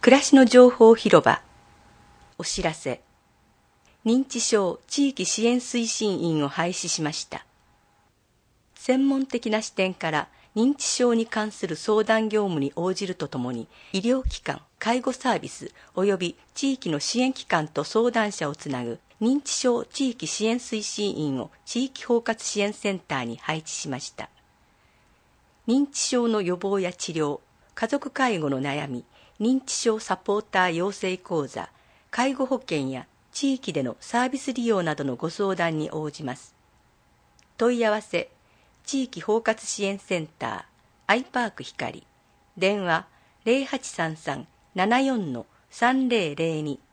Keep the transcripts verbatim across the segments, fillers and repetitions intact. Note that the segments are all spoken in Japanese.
暮らしの情報広場。お知らせ。認知症地域支援推進員を廃止しました。専門的な視点から認知症に関する相談業務に応じるとともに、医療機関、介護サービス及び地域の支援機関と相談者をつなぐ認知症地域支援推進員を地域包括支援センターに配置しました。認知症の予防や治療、家族介護の悩み、認知症サポーター養成講座、介護保険や地域でのサービス利用などのご相談に応じます。問い合わせ、地域包括支援センター、アイパーク光、電話 ゼロはちさんさん ななよん さんゼロゼロに。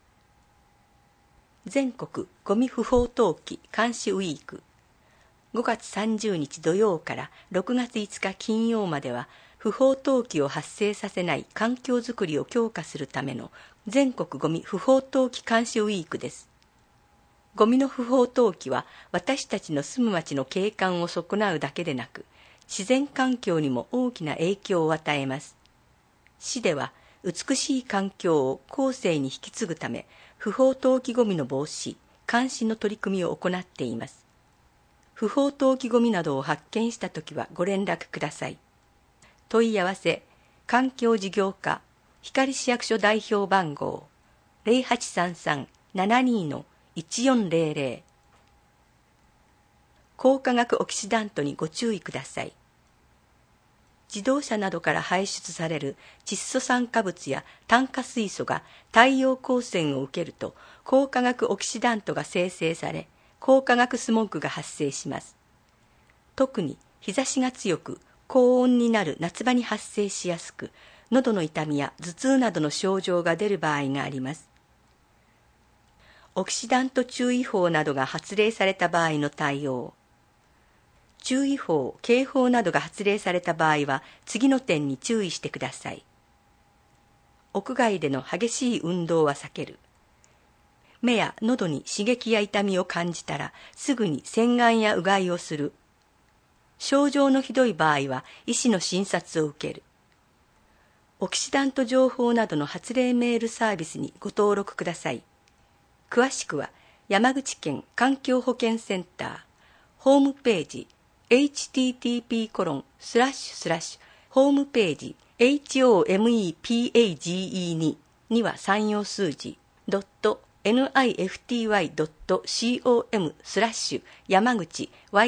全国ゴミ不法投棄監視ウィーク。ごがつさんじゅうにち土曜からろくがついつか金曜までは、不法投棄を発生させない環境づくりを強化するための全国ゴミ不法投棄監視ウィークです。ゴミの不法投棄は私たちの住む町の景観を損なうだけでなく、自然環境にも大きな影響を与えます。市では美しい環境を後世に引き継ぐため、不法投棄ゴミの防止、監視の取り組みを行っています。不法投棄ゴミなどを発見したときはご連絡ください。問い合わせ、環境事業課、光市役所代表番号、ゼロはちさんさん ななに いちよんゼロゼロ。高化学オキシダントにご注意ください。自動車などから排出される窒素酸化物や炭化水素が太陽光線を受けると、高化学オキシダントが生成され、高化学スモッグが発生します。特に日差しが強く、高温になる夏場に発生しやすく、喉の痛みや頭痛などの症状が出る場合があります。オキシダント注意報などが発令された場合の対応。注意報、警報などが発令された場合は、次の点に注意してください。屋外での激しい運動は避ける。目や喉に刺激や痛みを感じたら、すぐに洗顔やうがいをする。症状のひどい場合は医師の診察を受ける。オキシダント情報などの発令メールサービスにご登録ください。詳しくは山口県環境保険センターホームページ エイチティーティーピーコロンスラッシュスラッシュ ホームページ ホームページ ににはさん用数字 .nifty.com スラッシュ山口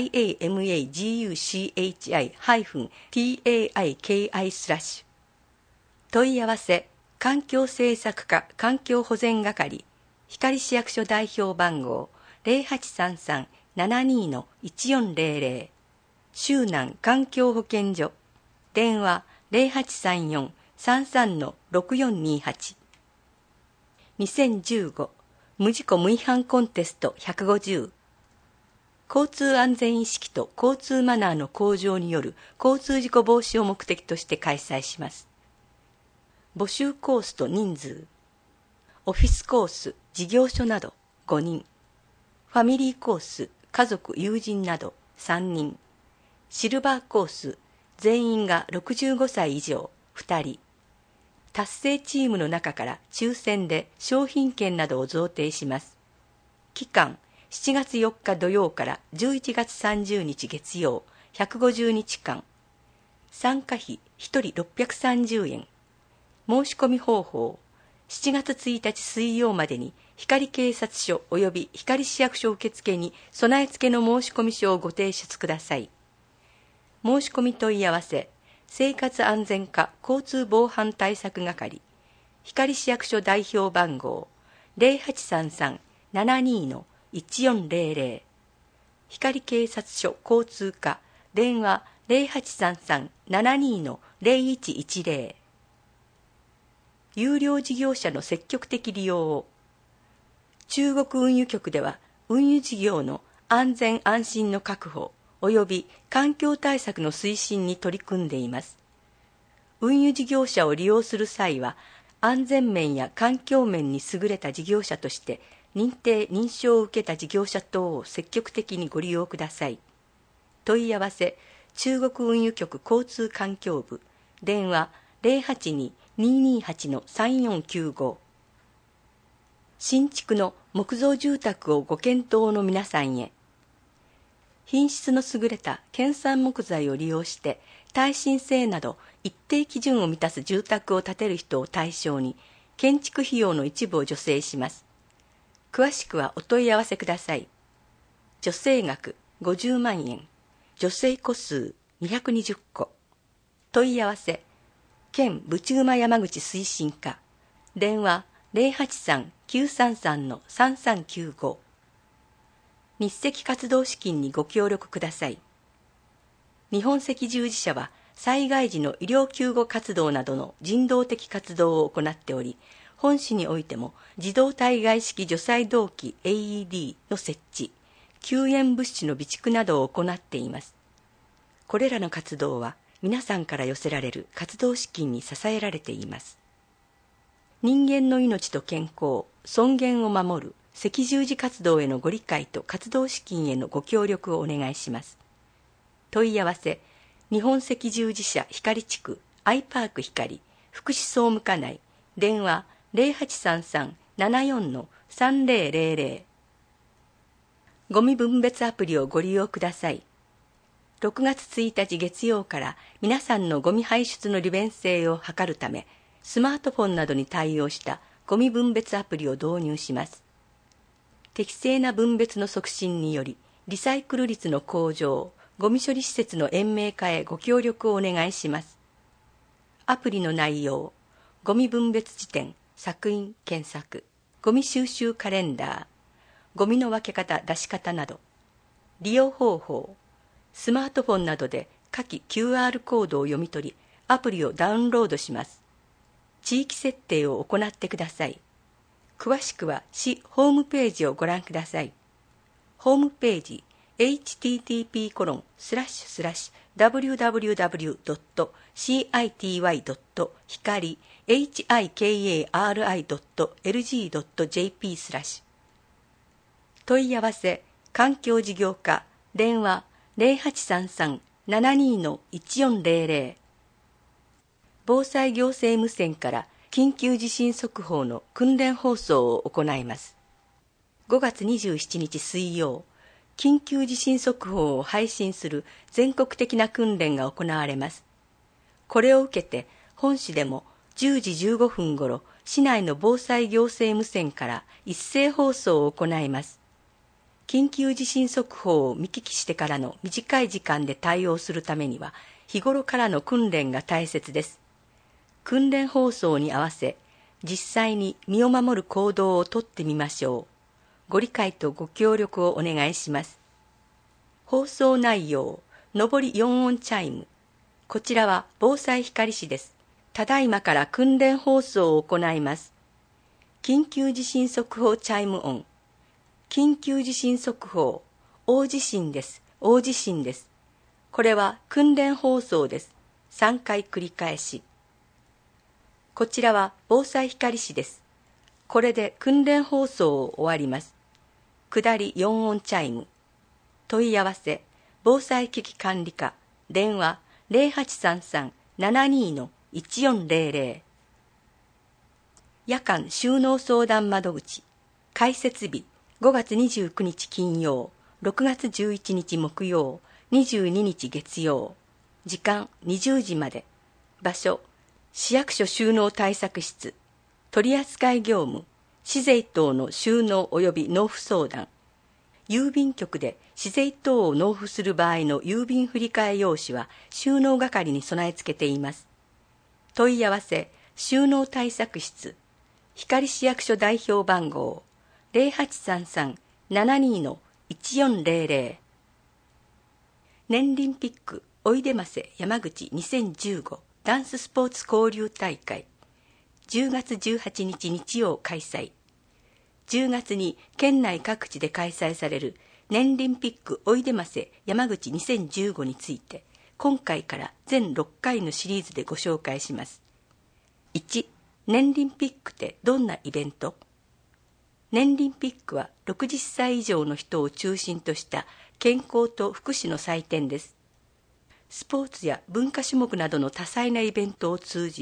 yamaguchi-taiki スラッシュ。問い合わせ、環境政策課環境保全係光市役所代表番号 ゼロはちさんさん ななに いちよんゼロゼロ。周南環境保健所電話 ゼロはちさんよん さんさん ろくよんにはち。にせんじゅうご無事故無違反コンテストひゃくごじゅう。交通安全意識と交通マナーの向上による交通事故防止を目的として開催します。募集コースと人数。オフィスコース、事業所などごにん。ファミリーコース、家族、友人などさんにん。シルバーコース、全員がろくじゅうごさい以上ふたり。達成チームの中から抽選で商品券などを贈呈します。期間しちがつよっか土曜からじゅういちがつさんじゅうにち月曜ひゃくごじゅうにちかん。参加費ひとりろっぴゃくさんじゅうえん。申し込み方法、しちがつついたち水曜までに光警察署及び光市役所受付に備え付けの申込書をご提出ください。申し込み問い合わせ、生活安全課交通防犯対策係光市役所代表番号 ゼロはちさんさん ななに いちよんゼロゼロ。光警察署交通課電話 ゼロはちさんさん ななに ゼロいちいちゼロ。有料事業者の積極的利用を。中国運輸局では運輸事業の安全安心の確保及び環境対策の推進に取り組んでいます。運輸事業者を利用する際は、安全面や環境面に優れた事業者として認定・認証を受けた事業者等を積極的にご利用ください。問い合わせ、中国運輸局交通環境部電話 ゼロはちににーにーはちのさんよんきゅうご。新築の木造住宅をご検討の皆さんへ。品質の優れた県産木材を利用して耐震性など一定基準を満たす住宅を建てる人を対象に建築費用の一部を助成します。詳しくはお問い合わせください。助成額ごじゅうまんえん、助成戸数にひゃくにじゅっこ。問い合わせ県ぶちうま山口推進課、電話 ゼロはちさん きゅうさんさん さんさんきゅうご。日赤活動資金にご協力ください。日本赤十字社は災害時の医療救護活動などの人道的活動を行っており、本市においても自動体外式除細動器 エーイーディー の設置、救援物資の備蓄などを行っています。これらの活動は皆さんから寄せられる活動資金に支えられています。人間の命と健康、尊厳を守る赤十字活動へのご理解と活動資金へのご協力をお願いします。問い合わせ、日本赤十字社光地区アイパーク光福祉総務課内、電話 ゼロはちさんさん ななよん さんぜろぜろぜろ。ゴミ分別アプリをご利用ください。ろくがつついたち月曜から皆さんのゴミ排出の利便性を図るため、スマートフォンなどに対応したゴミ分別アプリを導入します。適正な分別の促進により、リサイクル率の向上、ゴミ処理施設の延命化へご協力をお願いします。アプリの内容、ゴミ分別時点、索引検索、ゴミ収集カレンダー、ゴミの分け方出し方など、利用方法、スマートフォンなどで下記 キューアール コードを読み取り、アプリをダウンロードします。地域設定を行ってください。詳しくは市ホームページをご覧ください。ホームページ エイチティーティーピーコロンスラッシュスラッシュダブリューダブリューダブリュードットシーアイティーワイドットひかりエイチアイケーエーアールアイドットエルジードットジェーピースラッシュ。問い合わせ環境事業課、電話 ゼロはちさんさん ななにー いちよんゼロゼロ。防災行政無線から緊急地震速報の訓練放送を行います。ごがつにじゅうしちにち水曜、緊急地震速報を配信する全国的な訓練が行われます。これを受けて本市でもじゅうじじゅうごふんごろ、市内の防災行政無線から一斉放送を行います。緊急地震速報を見聞きしてからの短い時間で対応するためには、日頃からの訓練が大切です。訓練放送に合わせ、実際に身を守る行動をとってみましょう。ご理解とご協力をお願いします。放送内容、上りよん音チャイム。こちらは防災光市です。ただいまから訓練放送を行います。緊急地震速報チャイム音。緊急地震速報、大地震です。大地震です。これは訓練放送です。さんかい繰り返し。こちらは防災光市です。これで訓練放送を終わります。下りよん音チャイム。問い合わせ、防災危機管理課、電話 ゼロはちさんさん ななにー いちよんゼロゼロ。夜間収納相談窓口、開設日、ごがつにじゅうくにち金曜、ろくがつじゅういちにち木曜、にじゅうににち月曜、時間にじゅうじまで、場所、市役所収納対策室、取扱業務、市税等の収納及び納付相談、郵便局で市税等を納付する場合の郵便振替用紙は収納係に備え付けています。問い合わせ、収納対策室、光市役所代表番号、ゼロはちさんさん ななにー いちよんゼロゼロ。年リンピックおいでませ山口にせんじゅうごダンススポーツ交流大会、じゅうがつじゅうはちにち日曜開催。じゅうがつに県内各地で開催される年リンピックおいでませ山口にせんじゅうごについて、今回から全ろっかいのシリーズでご紹介します。いち、年リンピックってどんなイベント？年リンピックはろくじゅっさい以上の人を中心とした健康と福祉の祭典です。スポーツや文化種目などの多彩なイベントを通じ、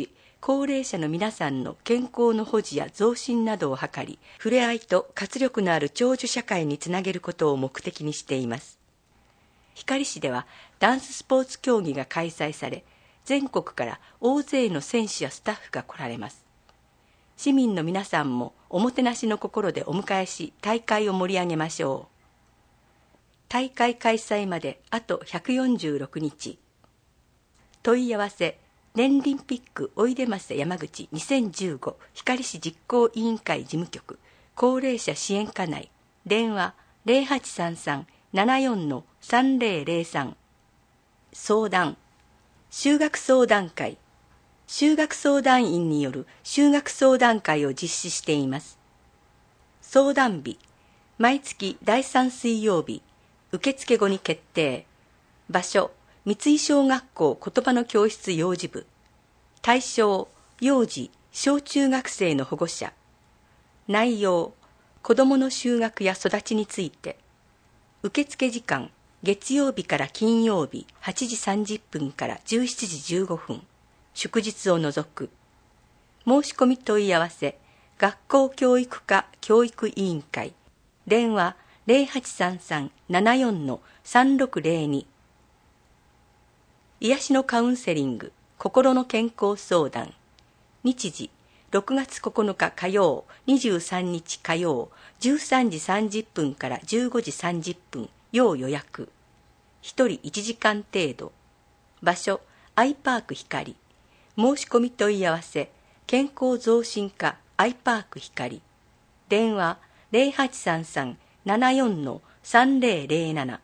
高齢者の皆さんの健康の保持や増進などを図り、触れ合いと活力のある長寿社会につなげることを目的にしています。光市ではダンススポーツ競技が開催され、全国から大勢の選手やスタッフが来られます。市民の皆さんもおもてなしの心でお迎えし、大会を盛り上げましょう。大会開催まであとひゃくよんじゅうろくにち。問い合わせ年リンピックおいでませ山口にせんじゅうご光市実行委員会事務局高齢者支援課内電話 ゼロはちさんさん ななよん さんぜろぜろさん。相談修学相談会修学相談員による修学相談会を実施しています。相談日毎月だいさん水曜日、受付後に決定。場所三井小学校言葉の教室幼児部。対象幼児小中学生の保護者。内容子どもの就学や育ちについて。受付時間月曜日から金曜日はちじさんじゅっぷんからじゅうしちじじゅうごふん、祝日を除く。申し込み問い合わせ学校教育課教育委員会電話 ゼロはちさんさん ななよん さんろくゼロに。癒しのカウンセリング心の健康相談日時ろくがつここのか火曜にじゅうさんにち火曜じゅうさんじさんじゅっぷんからじゅうごじさんじゅっぷん要予約ひとりいちじかん程度場所アイパーク光申し込み問い合わせ健康増進課アイパーク光電話 ゼロはちさんさん ななよん さんぜろぜろなな。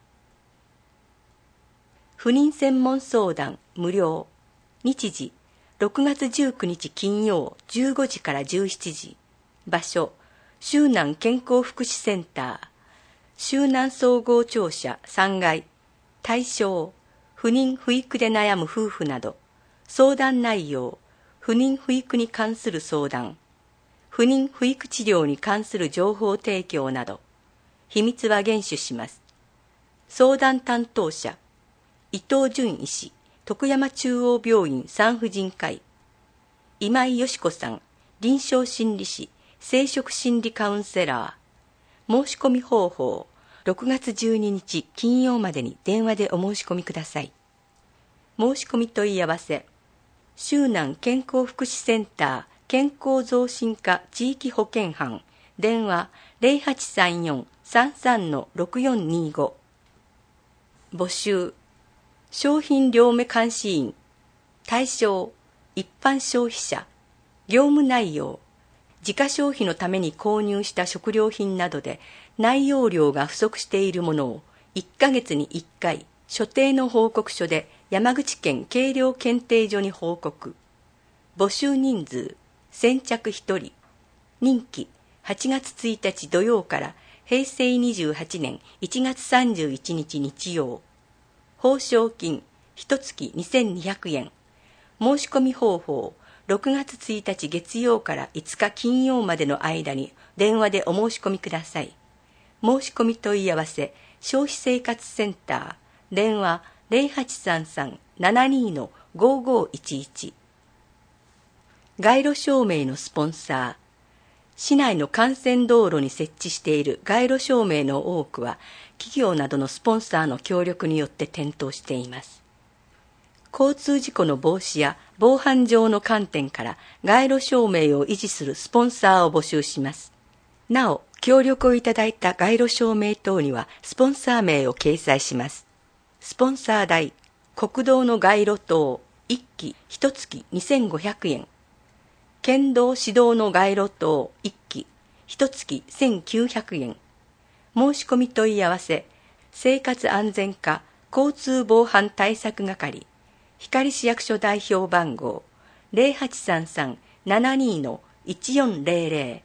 不妊専門相談無料日時ろくがつじゅうくにち金曜じゅうごじからじゅうしちじ場所周南健康福祉センター周南総合庁舎さんがい対象不妊不育で悩む夫婦など相談内容不妊不育に関する相談不妊不育治療に関する情報提供など秘密は厳守します。相談担当者伊藤淳医師徳山中央病院産婦人科医今井よし子さん臨床心理士生殖心理カウンセラー申し込み方法ろくがつじゅうににち金曜までに電話でお申し込みください。申し込み問い合わせ周南健康福祉センター健康増進課地域保健班電話 ゼロはちさんよん さんさん ろくよんにご。募集商品両目監視員対象一般消費者業務内容自家消費のために購入した食料品などで内容量が不足しているものをいっかげつにいっかい所定の報告書で山口県計量検定所に報告。募集人数先着ひとり任期はちがつついたち土曜からへいせいにじゅうはちねんいちがつさんじゅういちにち日曜報奨金いちがつにせんにひゃくえん申し込み方法ろくがつついたち月曜からいつか金曜までの間に電話でお申し込みください。申し込み問い合わせ消費生活センター電話 ゼロはちさんさん ななにー ごーごーいちいち。街路照明のスポンサー市内の幹線道路に設置している街路照明の多くは企業などのスポンサーの協力によって点灯しています。交通事故の防止や防犯上の観点から街路照明を維持するスポンサーを募集します。なお、協力をいただいた街路照明等にはスポンサー名を掲載します。スポンサー代、国道の街路灯いっきいちがつにせんごひゃくえん、県道市道の街路灯いっきいちがつせんきゅうひゃくえん。申し込み問い合わせ生活安全課交通防犯対策係光市役所代表番号 ゼロはちさんさん ななにー いちよんゼロゼ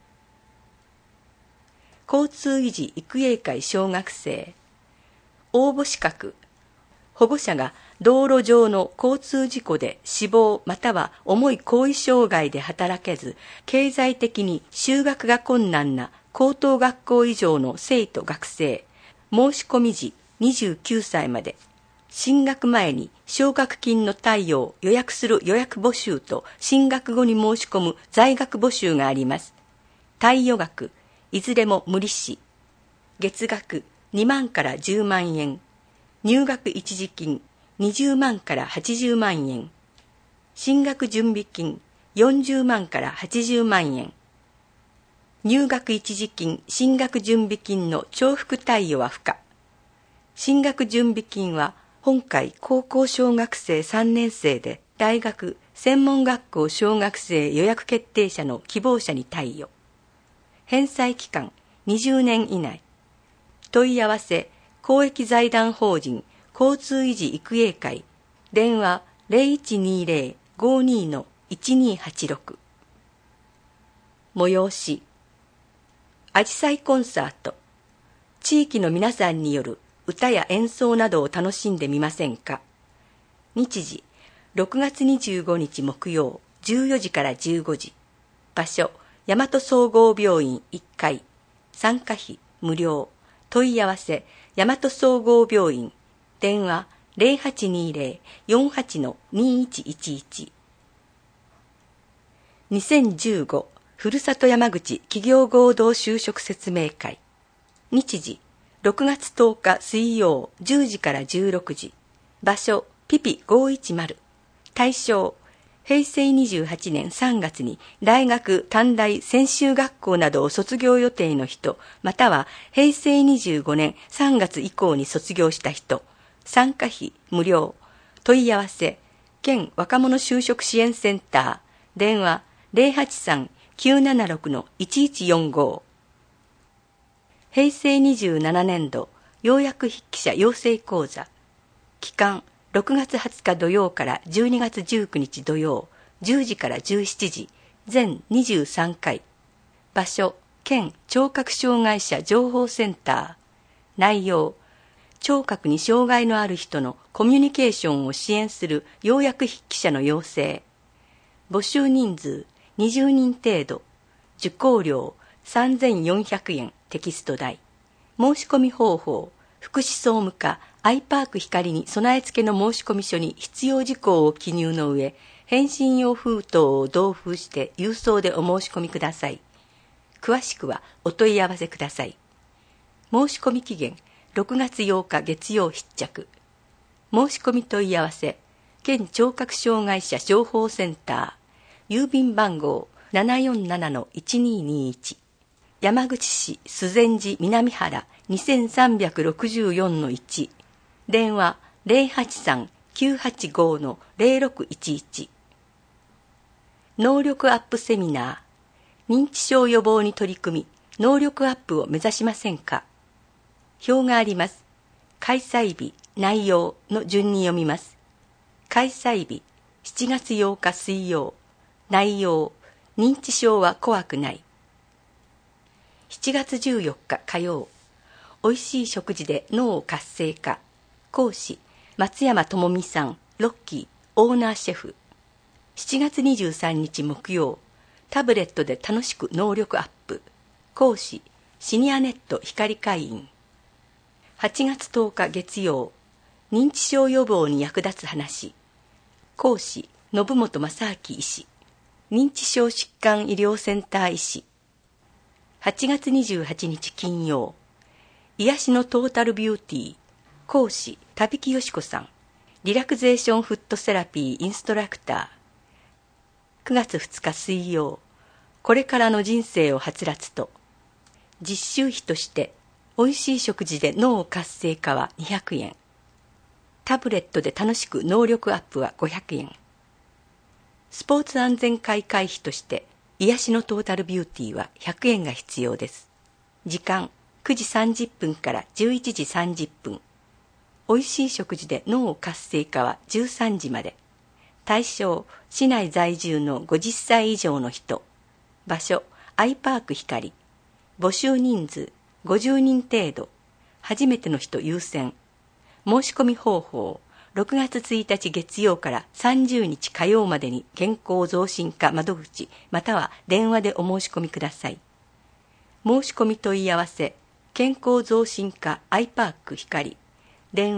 ロ。 交通維持育英会小学生応募資格保護者が道路上の交通事故で死亡または重い後遺障害で働けず経済的に就学が困難な高等学校以上の生徒学生申し込み時にじゅうきゅうさいまで進学前に奨学金の貸与を予約する予約募集と進学後に申し込む在学募集があります。貸与額、いずれも無利子。月額にまんからじゅうまんえん。入学一時金にじゅうまんからはちじゅうまんえん。進学準備金よんじゅうまんからはちじゅうまんえん。入学一時金、進学準備金の重複貸与は不可。進学準備金は本回高校小学生さんねん生で大学、専門学校小学生予約決定者の希望者に貸与。返済期間にじゅうねん以内。問い合わせ公益財団法人交通維持育英会。電話 ゼロいちにゼロ ごーにー のいちにーはちろく。催しあじさいコンサート。地域の皆さんによる歌や演奏などを楽しんでみませんか。日時ろくがつにじゅうごにち木曜じゅうよじからじゅうごじ。場所大和総合病院いっかい。参加費無料。問い合わせ大和総合病院。電話 ゼロはちにゼロ よんはち のにいちいちいち。にせんじゅうごふるさと山口企業合同就職説明会。日時ろくがつとおか水曜じゅうじからじゅうろくじ。場所ピピごーいちまる。対象へいせいにじゅうはちねんさんがつに大学、短大、専修学校などを卒業予定の人、またはへいせいにじゅうごねんさんがつ以降に卒業した人。参加費無料。問い合わせ県若者就職支援センター。電話 ゼロはちさん きゅうななろく のいちいちよんご。へいせいにじゅうななねんど要約筆記者養成講座。期間ろくがつはつか土曜からじゅうにがつじゅうくにち土曜じゅうじからじゅうしちじ。全にじゅうさんかい。場所県聴覚障害者情報センター。内容聴覚に障害のある人のコミュニケーションを支援する要約筆記者の養成。募集人数にじゅうにん程度。受講料さんぜんよんひゃくえんテキスト代。申し込み方法福祉総務課アイパーク光に備え付けの申込書に必要事項を記入の上、返信用封筒を同封して郵送でお申し込みください。詳しくはお問い合わせください。申し込み期限ろくがつようか月曜必着。申し込み問い合わせ県聴覚障害者情報センター。郵便番号 ななよんななのいちにーにーいち。山口市修善寺南原 にせんさんびゃくろくじゅうよんのいち。電話 ゼロはちさん きゅうはちご のゼロろくいちいち。能力アップセミナー。認知症予防に取り組み、能力アップを目指しませんか。表があります。開催日、内容の順に読みます。開催日、しちがつようか水曜。内容、認知症は怖くない。しちがつじゅうよっか火曜。おいしい食事で脳を活性化。講師、松山智美さん、ロッキー、オーナーシェフ。しちがつにじゅうさんにち木曜。タブレットで楽しく能力アップ。講師、シニアネット光会員。はちがつとおか月曜。認知症予防に役立つ話。講師、信本正明医師。認知症疾患医療センター医師。はちがつにじゅうはちにち金曜。癒しのトータルビューティー。講師、田引よし子さん。リラクゼーションフットセラピーインストラクター。くがつふつか水曜。これからの人生をはつらつと。実習費として、おいしい食事で脳活性化はにひゃくえん。タブレットで楽しく能力アップはごひゃくえん。スポーツ安全会会費として、癒しのトータルビューティーはひゃくえんが必要です。時間、くじさんじゅっぷんからじゅういちじさんじゅっぷん。おいしい食事で脳活性化はじゅうさんじまで。対象、市内在住のごじゅっさい以上の人。場所、アイパーク光。募集人数、ごじゅうにん程度。初めての人優先。申し込み方法、ろくがつついたち月曜からさんじゅうにち火曜までに健康増進課窓口または電話でお申し込みください。申し込み問い合わせ、健康増進課アイパーク光。電話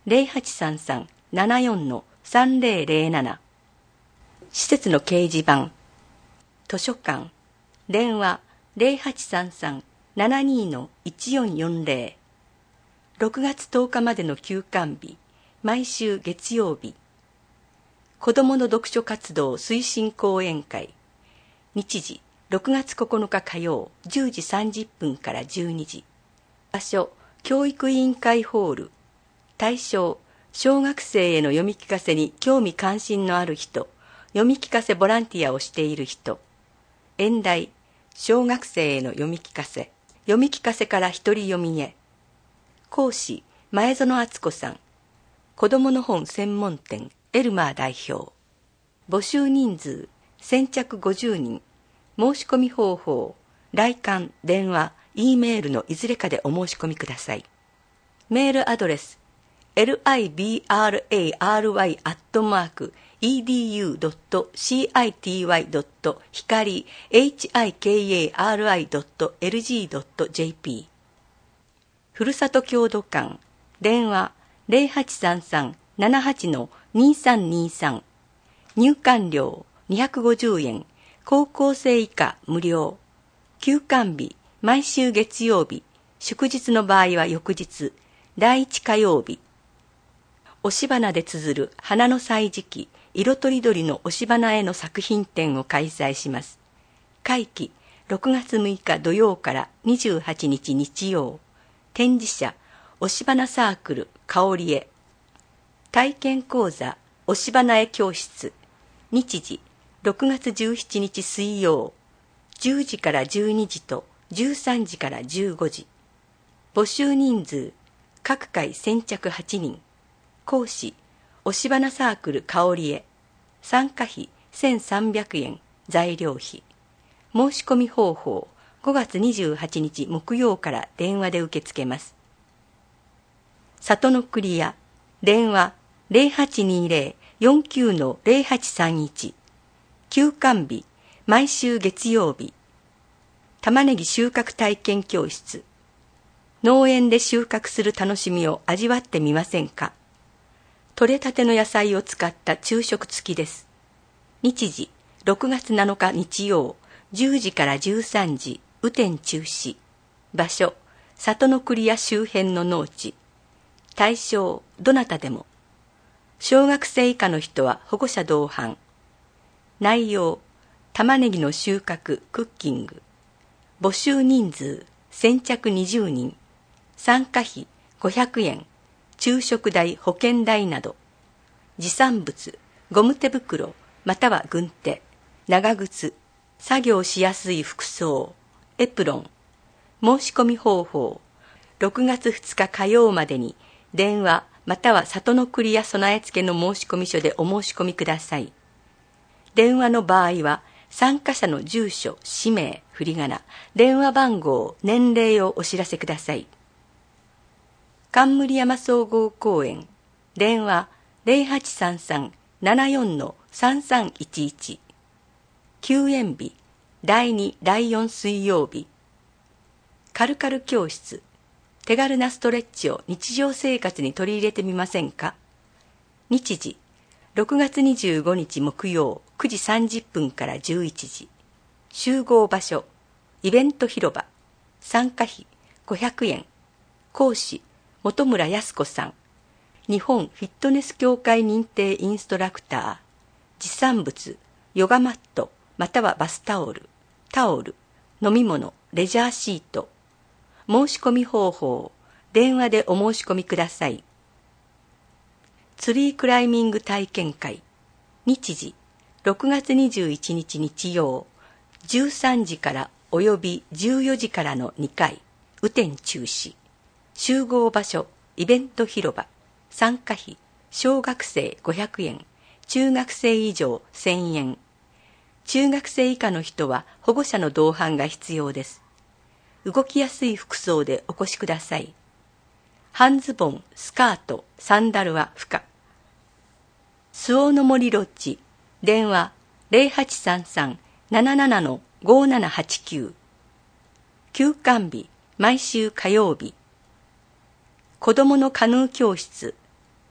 ゼロはちさんさん ななよん さんぜろぜろなな。施設の掲示板、図書館、電話 ゼロはちさんさん ななにー いちよんよんぜろ。ろくがつとおかまでの休館日、毎週月曜日。子どもの読書活動推進講演会、日時ろくがつここのか火曜じゅうじさんじゅっぷんからじゅうにじ。場所、教育委員会ホール。対象、小学生への読み聞かせに興味関心のある人、読み聞かせボランティアをしている人。演題、小学生への読み聞かせ、読み聞かせから一人読みへ。講師、前園敦子さん。子どもの本専門店、エルマー代表。募集人数、先着ごじゅうにん。申し込み方法、来館、電話、E メールのいずれかでお申し込みください。メールアドレス、エルアイビーアールエーアールワイ アットマーク イーディーユー ドット シーアイティーワイ ドット ひかり エイチアイケーエーアールアイ ドット エルジー ドット ジェーピー。ふるさと郷土館、電話ゼロはちさんさん ななはち にさんにさん。入館料にひゃくごじゅうえん、高校生以下無料。休館日、毎週月曜日、祝日の場合は翌日、だいいち火曜日。押し花で綴る花の歳時記、色とりどりの押し花への作品展を開催します。会期、ろくがつむいか土曜からにじゅうはちにち日曜。展示者、押し花サークル、香りへ。体験講座、押し花絵教室。日時、ろくがつじゅうしちにち水曜。じゅうじからじゅうにじとじゅうさんじからじゅうごじ。募集人数、各回先着はちにん。講師、押し花サークル香りへ。参加費せんさんびゃくえん、材料費。申し込み方法、ごがつにじゅうはちにち木曜から電話で受け付けます。里のクリア、電話ゼロはちにゼロ よんきゅう ゼロはちさんいち。休館日、毎週月曜日。玉ねぎ収穫体験教室。農園で収穫する楽しみを味わってみませんか。取れたての野菜を使った昼食付きです。日時、ろくがつなのか日曜、じゅうじからじゅうさんじ、雨天中止。場所、里のクリア周辺の農地。対象、どなたでも。小学生以下の人は保護者同伴。内容、玉ねぎの収穫、クッキング。募集人数、先着にじゅうにん。参加費ごひゃくえん。昼食代、保険代など。持参物、ゴム手袋、または軍手、長靴、作業しやすい服装、エプロン。申し込み方法、ろくがつふつか火曜までに電話または里のクリア備え付けの申し込み書でお申し込みください。電話の場合は参加者の住所、氏名、振り仮名、電話番号、年齢をお知らせください。冠山総合公園、電話ゼロはちさんさん ななよん さんさんいちいち。休園日、だいに、だいよん水曜日。カルカル教室、手軽なストレッチを日常生活に取り入れてみませんか。日時、ろくがつにじゅうごにち木曜くじさんじゅっぷんからじゅういちじ。集合場所、イベント広場。参加費ごひゃくえん。講師、本村康子さん。日本フィットネス協会認定インストラクター。持参物、ヨガマット、またはバスタオル、タオル、飲み物、レジャーシート。申し込み方法、電話でお申し込みください。ツリークライミング体験会。日時、ろくがつにじゅういちにち日曜、じゅうさんじからおよびじゅうよじからのにかい、雨天中止。集合場所、イベント広場。参加費、小学生ごひゃくえん、中学生以上せんえん。中学生以下の人は保護者の同伴が必要です。動きやすい服装でお越しください。半ズボン、スカート、サンダルは不可。周防の森ロッジ、電話ゼロはちさんさん なななな ごななはちきゅう。休館日、毎週火曜日。子どものカヌー教室、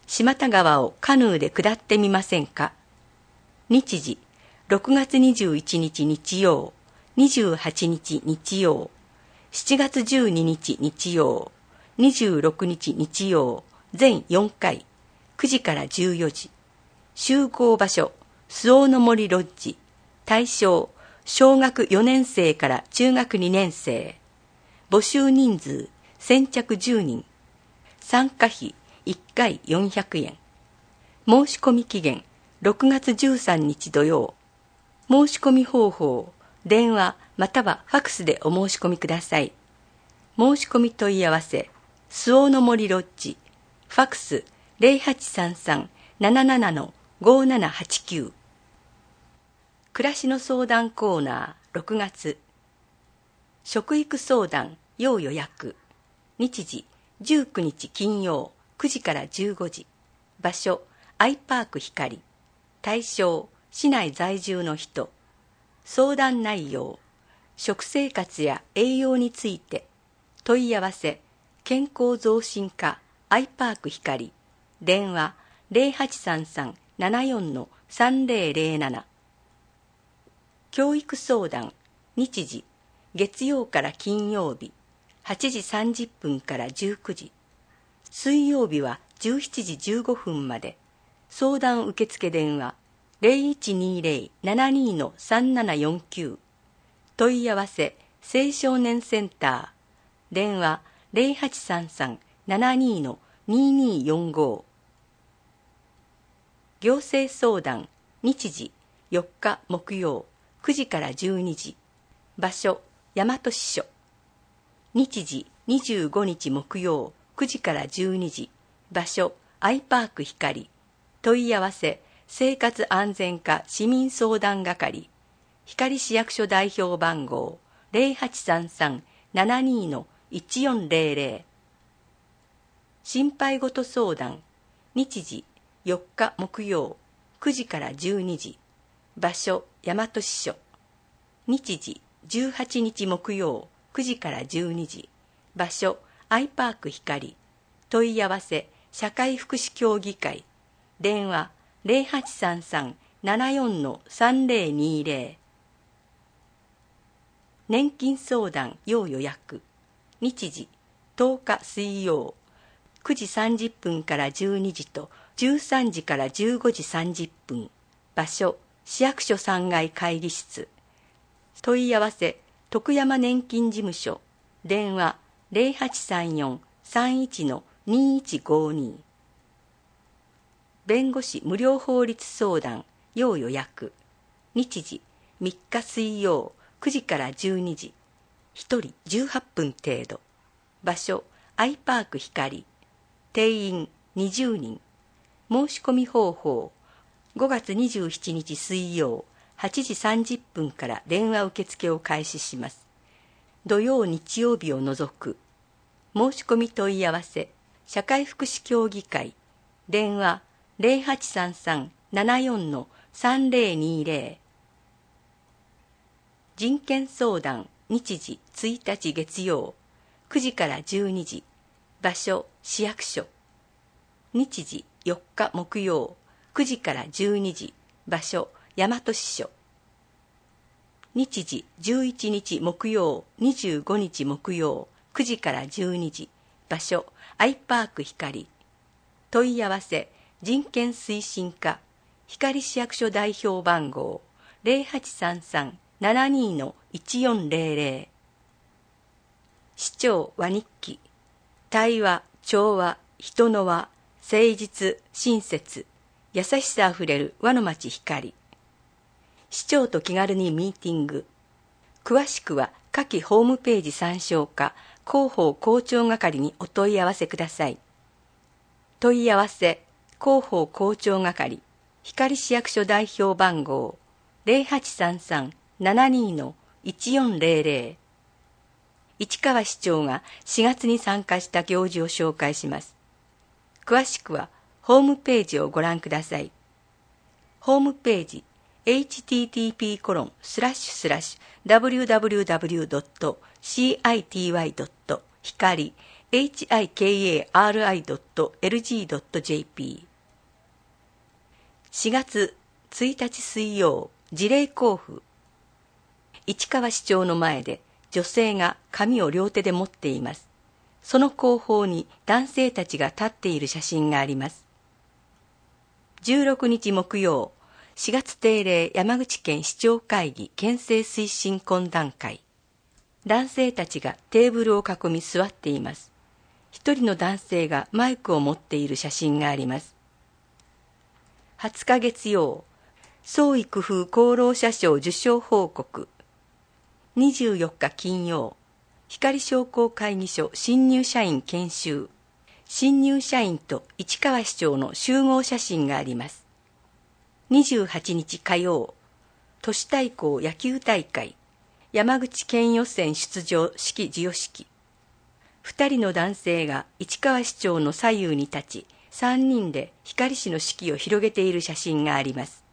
島田川をカヌーで下ってみませんか。日時、ろくがつにじゅういちにち日曜、にじゅうはちにち日曜、しちがつじゅうににち日曜、にじゅうろくにち日曜、全よんかい、くじからじゅうよじ。集合場所、周防の森ロッジ。対象、小学よねんせいから中学にねんせい。募集人数、先着じゅうにん。参加費、いっかいよんひゃくえん。申し込み期限、ろくがつじゅうさんにち土曜。申し込み方法、電話またはファクスでお申し込みください。申し込み問い合わせ、周防の森ロッジ。ファクス ゼロはちさんさん なななな ごななはちきゅう。暮らしの相談コーナーろくがつ。食育相談要予約。日時じゅうくにち金曜くじからじゅうごじ。場所アイパーク光。対象市内在住の人。相談内容食生活や栄養について。問い合わせ健康増進課アイパーク光。電話 ゼロはちさんさん ななよん さんぜろぜろなな。教育相談日時月曜から金曜日はちじさんじゅっぷんからじゅうくじ。水曜日はじゅうしちじじゅうごふんまで。相談受付電話 ゼロいちにゼロ ななに さんななよんきゅう。問い合わせ青少年センター。電話 ゼロはちさんさん ななに にによんご。行政相談日時よっか木曜くじからじゅうにじ。場所大和支所。日時にじゅうごにち木曜くじからじゅうにじ。場所アイパーク光。問い合わせ生活安全課市民相談係。光市役所代表番号 ゼロはちさんさん ななに いちよんゼロゼロ。心配事相談日時よっか木曜くじからじゅうにじ。場所大和支所。日時じゅうはちにち木曜くじからじゅうにじ。場所アイパーク光。問い合わせ社会福祉協議会。電話 ゼロはちさんさん ななよん さんぜろにゼロ。年金相談要予約。日時とおか水曜くじさんじゅっぷんからじゅうにじとじゅうさんじからじゅうごじさんじゅっぷん。場所市役所さんがい会議室。問い合わせ徳山年金事務所。電話 ゼロはちさんよん さんいち にいちごに。弁護士無料法律相談要予約。日時みっか水曜くじからじゅうにじ。ひとりじゅうはっぷん程度。場所アイパーク光。定員にじゅうにん。申し込み方法ごがつにじゅうしちにち水曜はちじさんじゅっぷんから電話受付を開始します。土曜日曜日を除く。申し込み問い合わせ社会福祉協議会。電話 ゼロはちさんさん ななよん さんぜろにゼロ。人権相談日時ついたち月曜くじからじゅうにじ。場所市役所。日時よっか木曜くじからじゅうにじ。場所大和支所。日時じゅういちにち木曜にじゅうごにち木曜くじからじゅうにじ。場所アイパーク光。問い合わせ人権推進課光市役所代表番号 ゼロはちさんさん ななに いちよんゼロゼロ。市長和日記。対話調和人の和誠実親切優しさあふれる和の町光。市長と気軽にミーティング。詳しくは下記ホームページ参照か広報広聴係にお問い合わせください。問い合わせ広報広聴係光市役所代表番号 ゼロはちさんさん ななに いちよんゼロゼロ。市川市長がしがつに参加した行事を紹介します。詳しくはホームページをご覧ください。ホームページ エイチティーティーピーコロンスラッシュスラッシュダブリューダブリューダブリュードットシーアイティーワイドットひかりエイチアイケーエーアールアイドットエルジードットジェーピー。 しがつついたち水曜、辞令交付。市川市長の前で女性が紙を両手で持っています。その後方に男性たちが立っている写真があります。じゅうろくにち木曜、しがつ定例山口県市長会議県政推進懇談会。男性たちがテーブルを囲み座っています。一人の男性がマイクを持っている写真があります。はつか月曜、創意工夫功労者賞受賞報告。にじゅうよっか金曜、光商工会議所新入社員研修。新入社員と市川市長の集合写真があります。にじゅうはちにち火曜、都市対抗野球大会。山口県予選出場式授与式。二人の男性が市川市長の左右に立ち、三人で光市の式を広げている写真があります。